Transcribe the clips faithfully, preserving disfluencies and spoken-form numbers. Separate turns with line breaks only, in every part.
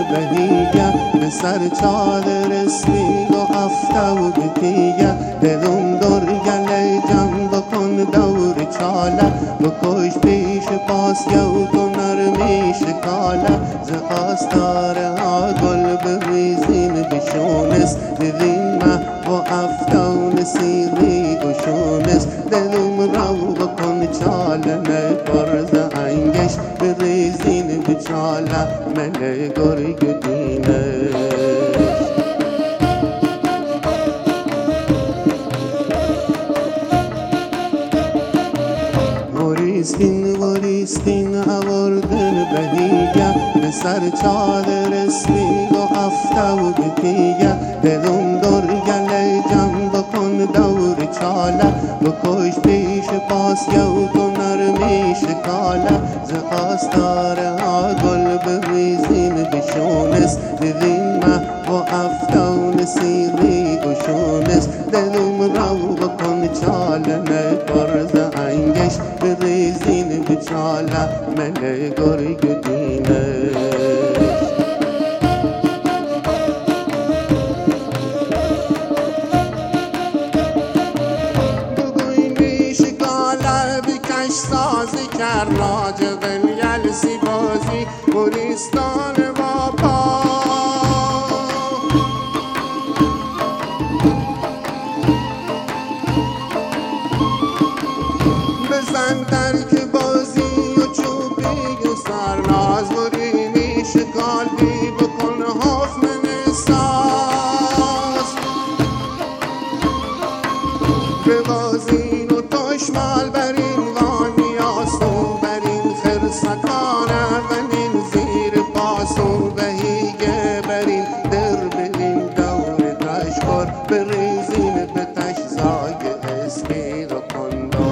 بهیگه به سر چادر اسمی و افته و بتیگه دلم در گله جمع بکن دور چاله بکش پیش پاس یو تو نرمیش کاله ز خواستاره ها گل بریزین بشونست دیدین مه و افته و نسیری گشونست دلم رو بکن چاله نکر ز انگش بریزین بچاله مله گرگ دینش وریستین وریستین آوردن بهیگه به سر چادر اسمی و افته و بتیگه دلم در گله جمع بکن دور چاله بکش پیش پاس یو تو نرمیش کاله ز خواستاره ها گل بریزین بشونست دیدین مه و افته و نسیری گشونست دلم رو بکن چاله نکر ز انگش بریزین بچاله مله گرگ دینش سازی کرد راجبن یلسی بازی گلستان با پا بزن درک بازی و چوبی و سرناز برینی شکالی بکن حفن ساز ببازین و تشمال برین سکانه بنین زیر پاسو بهیگه برین در بنین دور تشکر بریزین به تشزای اسمی و کندو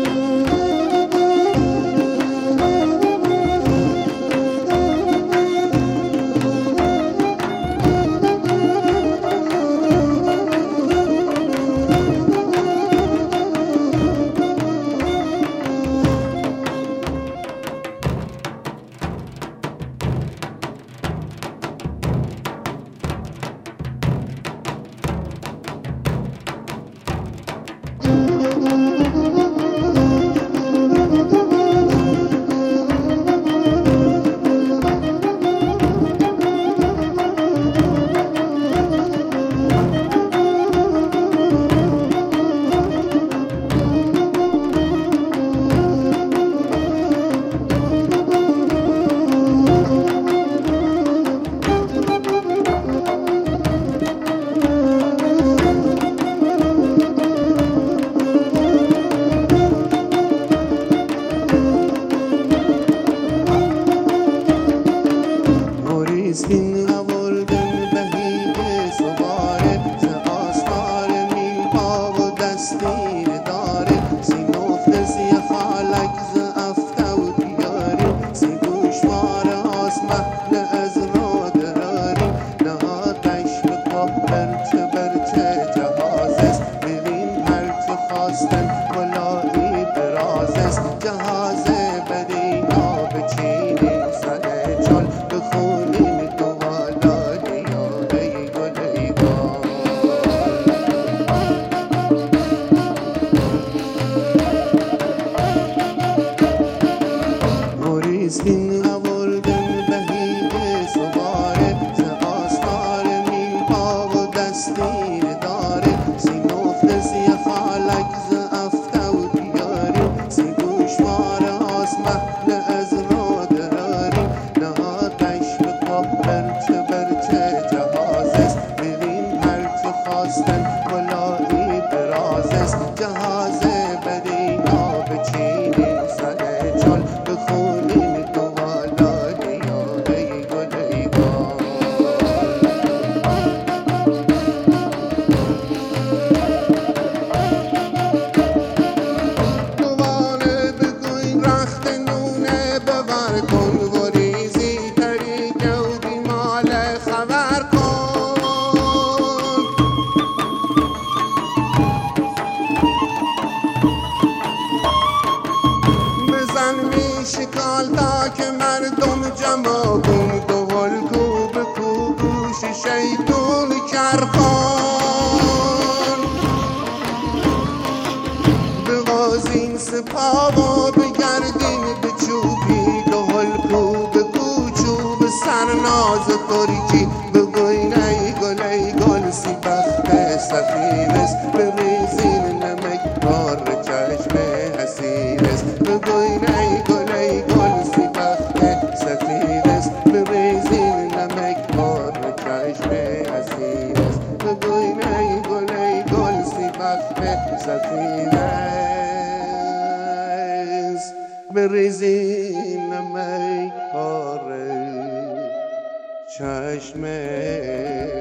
وریستین آوردن بهیگه سواره ز آستار میل پا و دستین داره سی نفت سی خالک ز افته و دیاری سی گوشوار آسمه از را دراری نه آتش به پا برچه برچه جهاز است ببین هرچه خواستن کلاهی دراز است جهاز برینا به چینی سر چال بخونی وریستین آوردن بهیگه سواره ز آستار میل پا و دستین داره سی نفت سی خالک ز افته و دیاری سی گوشوار آسمه از را دراری نه آتش به پا برچه برچه جهاز است ببین هرچه خواستن کلاهی دراز است جهاز برینا به چینی سر چال بخونی شکال تا که مردم جمع کن دول کو مثل پاوا بگردیم به چوبی دهل کوب کوچوب سرناز ترکی بگوی ای گل ای گل سی بخت سفیرست بریزین نمک بار چشم حسیرست بگوی ای گل ای گل سی بخت سفیرست بریزین نمک بار چشم حسیرست بگوی ای گل ای گل سی بخت سفیرست بریزین نمک بار چشم